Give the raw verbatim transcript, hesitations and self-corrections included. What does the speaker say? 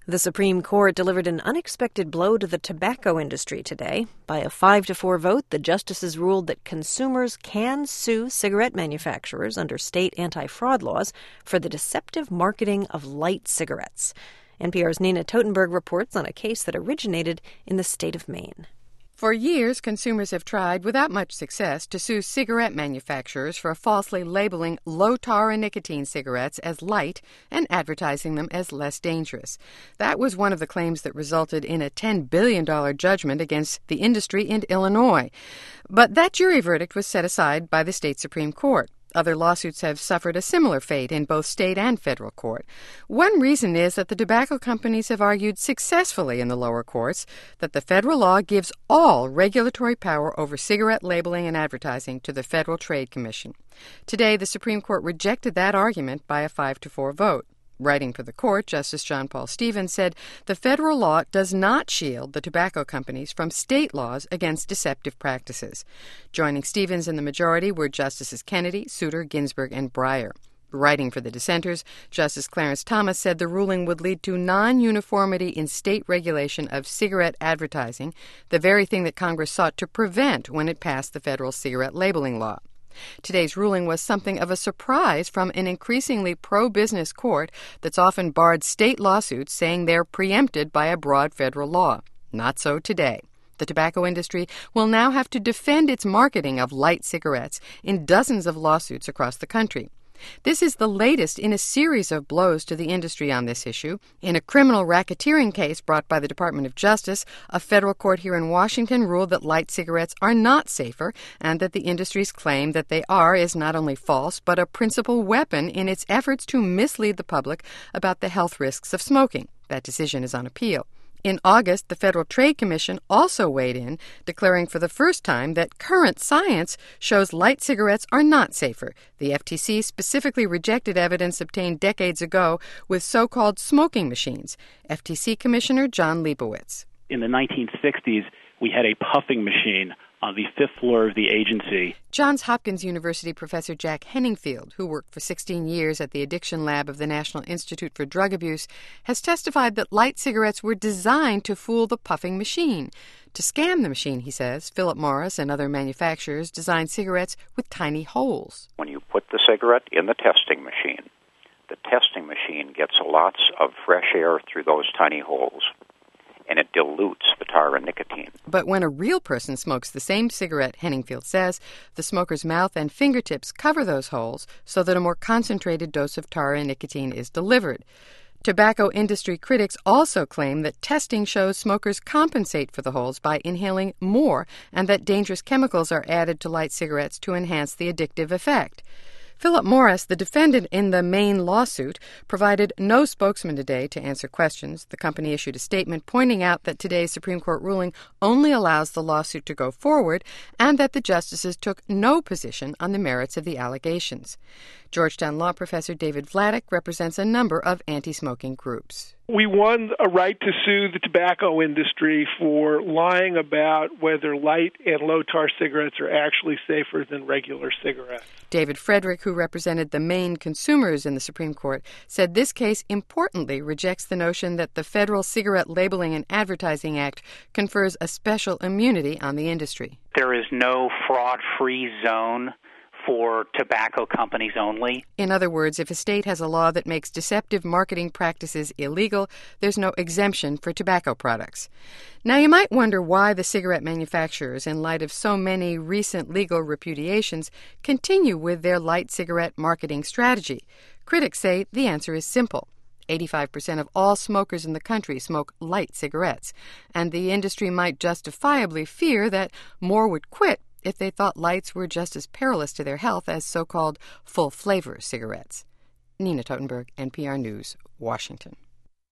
The Supreme Court delivered an unexpected blow to the tobacco industry today. By a five to four vote, the justices ruled that consumers can sue cigarette manufacturers under state anti-fraud laws for the deceptive marketing of light cigarettes. N P R's Nina Totenberg reports on a case that originated in the state of Maine. For years, consumers have tried, without much success, to sue cigarette manufacturers for falsely labeling low-tar and nicotine cigarettes as light and advertising them as less dangerous. That was one of the claims that resulted in a ten billion dollars judgment against the industry in Illinois. But that jury verdict was set aside by the state Supreme Court. Other lawsuits have suffered a similar fate in both state and federal court. One reason is that the tobacco companies have argued successfully in the lower courts that the federal law gives all regulatory power over cigarette labeling and advertising to the Federal Trade Commission. Today, the Supreme Court rejected that argument by a five to four vote. Writing for the court, Justice John Paul Stevens said the federal law does not shield the tobacco companies from state laws against deceptive practices. Joining Stevens in the majority were Justices Kennedy, Souter, Ginsburg, and Breyer. Writing for the dissenters, Justice Clarence Thomas said the ruling would lead to non-uniformity in state regulation of cigarette advertising, the very thing that Congress sought to prevent when it passed the federal cigarette labeling law. Today's ruling was something of a surprise from an increasingly pro-business court that's often barred state lawsuits saying they're preempted by a broad federal law. Not so today. The tobacco industry will now have to defend its marketing of light cigarettes in dozens of lawsuits across the country. This is the latest in a series of blows to the industry on this issue. In a criminal racketeering case brought by the Department of Justice, a federal court here in Washington ruled that light cigarettes are not safer and that the industry's claim that they are is not only false but a principal weapon in its efforts to mislead the public about the health risks of smoking. That decision is on appeal. In August, the Federal Trade Commission also weighed in, declaring for the first time that current science shows light cigarettes are not safer. The F T C specifically rejected evidence obtained decades ago with so-called smoking machines. F T C Commissioner John Leibowitz. In the nineteen sixties, we had a puffing machine on the fifth floor of the agency. Johns Hopkins University professor Jack Henningfield, who worked for sixteen years at the addiction lab of the National Institute for Drug Abuse, has testified that light cigarettes were designed to fool the puffing machine. To scam the machine, he says, Philip Morris and other manufacturers designed cigarettes with tiny holes. When you put the cigarette in the testing machine, the testing machine gets lots of fresh air through those tiny holes, and it dilutes the tar and nicotine. But when a real person smokes the same cigarette, Henningfield says, the smoker's mouth and fingertips cover those holes so that a more concentrated dose of tar and nicotine is delivered. Tobacco industry critics also claim that testing shows smokers compensate for the holes by inhaling more and that dangerous chemicals are added to light cigarettes to enhance the addictive effect. Philip Morris, the defendant in the Maine lawsuit, provided no spokesman today to answer questions. The company issued a statement pointing out that today's Supreme Court ruling only allows the lawsuit to go forward and that the justices took no position on the merits of the allegations. Georgetown law professor David Vladeck represents a number of anti-smoking groups. We won a right to sue the tobacco industry for lying about whether light and low-tar cigarettes are actually safer than regular cigarettes. David Frederick, who represented the Maine consumers in the Supreme Court, said this case importantly rejects the notion that the Federal Cigarette Labeling and Advertising Act confers a special immunity on the industry. There is no fraud-free zone for tobacco companies only. In other words, if a state has a law that makes deceptive marketing practices illegal, there's no exemption for tobacco products. Now, you might wonder why the cigarette manufacturers, in light of so many recent legal repudiations, continue with their light cigarette marketing strategy. Critics say the answer is simple. eighty-five percent of all smokers in the country smoke light cigarettes, and the industry might justifiably fear that more would quit if they thought lights were just as perilous to their health as so-called full-flavor cigarettes. Nina Totenberg, N P R News, Washington.